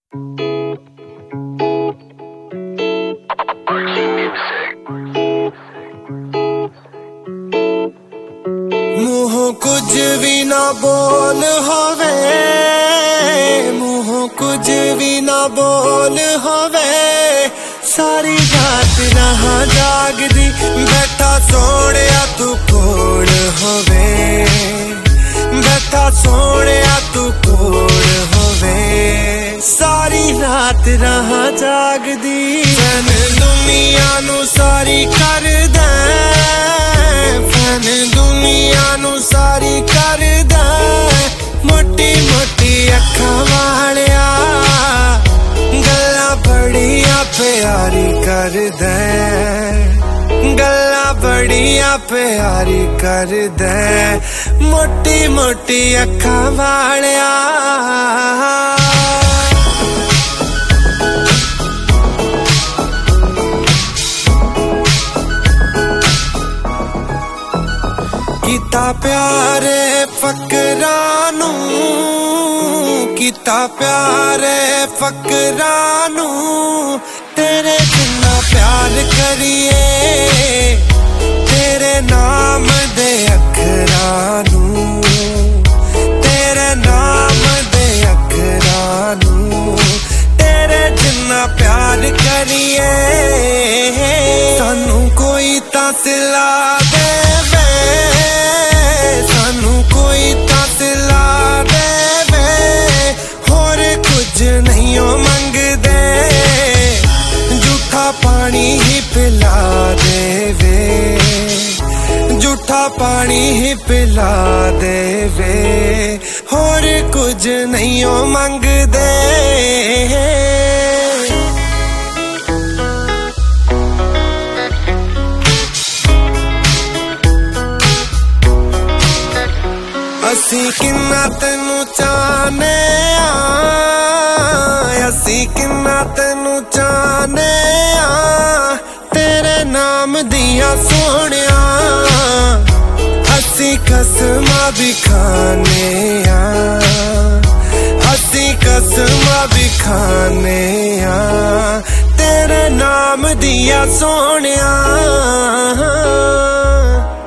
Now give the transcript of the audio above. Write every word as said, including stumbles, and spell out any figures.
मुँहों कुछ भी ना बोल होवे, मुँहों कुछ भी ना बोल होवे, सारी रात रहा जागदी बैठा सोहणिया तू कोल होवे, बैठा सोहणिया तू कोल होवे, सारी रात रहा जागदी फैन दुनिया नू सारी कर दे, फैन दुनिया नू सारी कर दे, मोटी मोटी अखां वालिया गल्लां बड़ियां प्यारी कर दे, गल्लां बड़ियां प्यारी कर दे, मोटी मोटी अखां वालिया। कीता प्यारे फकरां नू, कीता प्यारे फकरां नू, तेरे जिन्ना प्यार करिए, तेरे नाम दे अखरां नू, तेरे नाम दे अखरां नू, तेरे जिन्ना प्यार करिए, सानू कोई तां सिला दे, सानू कोई तां सिला देवे, होर कुछ नहीं ओ मंगदे, झूठा पानी ही पिला देवे, झूठा पानी ही पिला देवे, होर कुछ नहीं ओ मंगदे। असी किन्ना तेनू चाहने आ, असी किन्ना तेनू चाहने आ, तेरे नाम दिया सोहणिया, असी कसमां भी खाने आ, असी कसमां भी खाने आ, तेरे नाम दिया सोहणिया।